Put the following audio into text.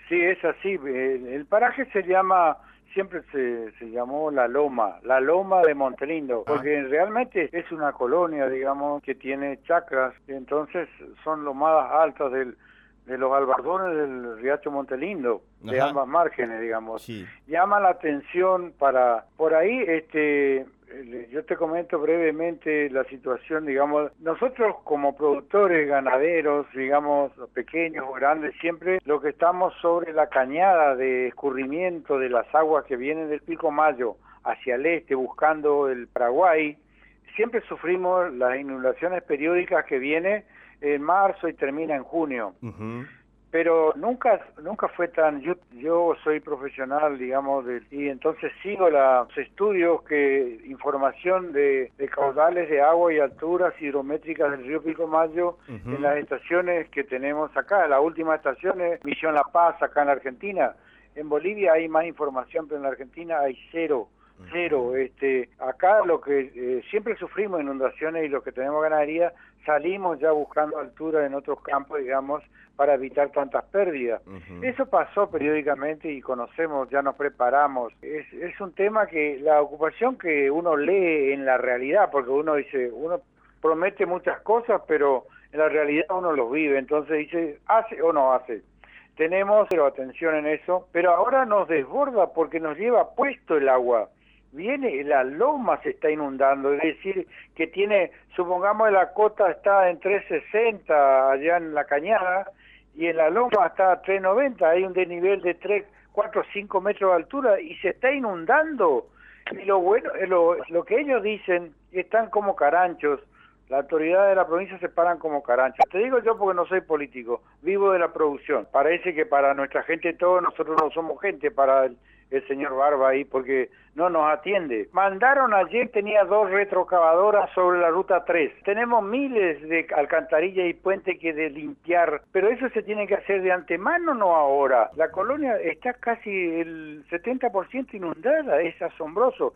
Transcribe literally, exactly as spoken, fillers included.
Sí, es así. El, el paraje se llama, siempre se, se llamó La Loma, La Loma de Montelindo, Ah, porque realmente es una colonia, digamos, que tiene chacras, y entonces son lomadas altas del, de los albardones del Riacho Montelindo, de ajá, ambas márgenes, digamos. sí, Llama la atención para, por ahí, este... Eh, Yo te comento brevemente la situación, digamos, nosotros como productores ganaderos, digamos, pequeños o grandes, siempre lo que estamos sobre la cañada de escurrimiento de las aguas que vienen del Pico Mayo hacia el este buscando el Paraguay, siempre sufrimos las inundaciones periódicas que viene en marzo y termina en junio. ujú, Pero nunca nunca fue tan, yo yo soy profesional, digamos, de, y entonces sigo la- los estudios, que información de, de caudales de agua y alturas hidrométricas del río Pilcomayo en ujú, las estaciones que tenemos acá. La última estación es Misión La Paz, acá en Argentina. En Bolivia hay más información, pero en la Argentina hay cero. Cero, ujú, este, acá lo que eh, siempre sufrimos inundaciones, y los que tenemos ganadería salimos ya buscando altura en otros campos, digamos, para evitar tantas pérdidas. ujú. Eso pasó periódicamente y conocemos, ya nos preparamos. Es, es un tema que la ocupación que uno lee en la realidad, porque uno dice, uno promete muchas cosas, pero en la realidad uno los vive, entonces dice, hace o no hace. Tenemos pero atención en eso, pero ahora nos desborda porque nos lleva puesto el agua. Viene, la loma se está inundando, es decir, que tiene, supongamos la cota está en trescientos sesenta allá en la cañada, y en la loma está a trescientos noventa, hay un desnivel de tres, cuatro, cinco metros de altura y se está inundando. Y lo bueno, eh, lo, lo que ellos dicen, están como caranchos, la autoridad de la provincia se paran como caranchos. Te digo yo porque no soy político, vivo de la producción. Parece que para nuestra gente todo, nosotros no somos gente para el, el señor Barba ahí, porque no nos atiende. Mandaron ayer, tenía dos retrocavadoras sobre la ruta tres. Tenemos miles de alcantarillas y puentes que de limpiar, pero eso se tiene que hacer de antemano, no ahora. La colonia está casi el setenta por ciento inundada, es asombroso.